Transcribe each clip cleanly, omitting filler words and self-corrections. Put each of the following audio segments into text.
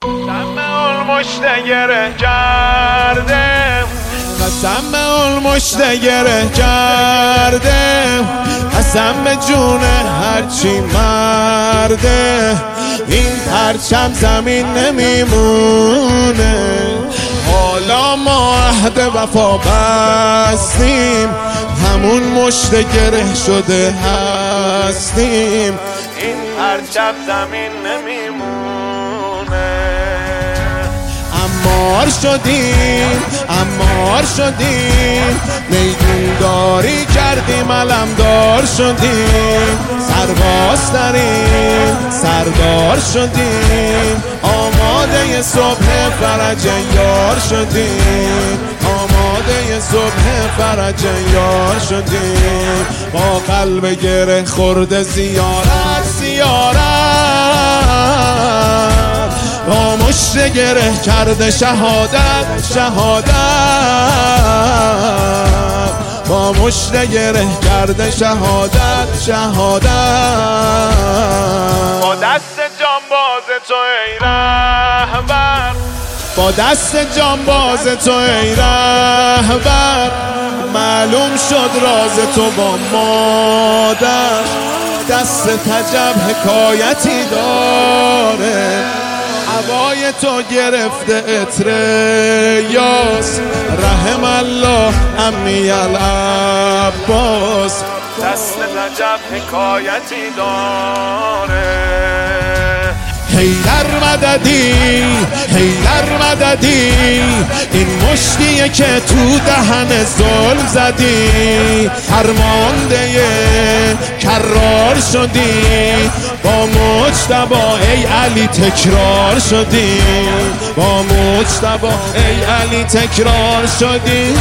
گره کردم قسم اون مشت گره کردم قسم به جون هرچی مرده این پرچم زمین نمیمونه حالا ما عهد وفا بستیم همون مشت گره شده هستیم این پرچم زمین نمیمونه امار شدیم میدون داری کردیم علمدار شدیم سردار شدیم آماده صبح فرج یار شدیم فرج یار شدیم با قلب گره خورده زیارت با مشت گره کرده شهادت با مشت گره کرده شهادت با دست جانباز تو ای رهبر با دست جانباز تو ای رهبر معلوم شد راز تو با مادر دست عجب حکایتی داره هوای تو گرفته عطر یاس رحم الله امی العباس دست عجب حکایتی داره حیدر مددی این مشتیه که تو دهن ظلم زدی فرمانده کرار شدی با مجتبی ای علی تکرار شدی با مجتبی ای علی تکرار شدی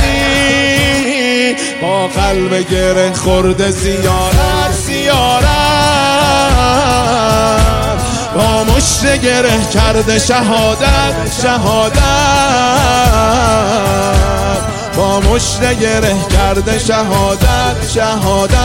با قلب گره خورده زیارت با مشت گره کرده شهادت با مشت گره کرده شهادت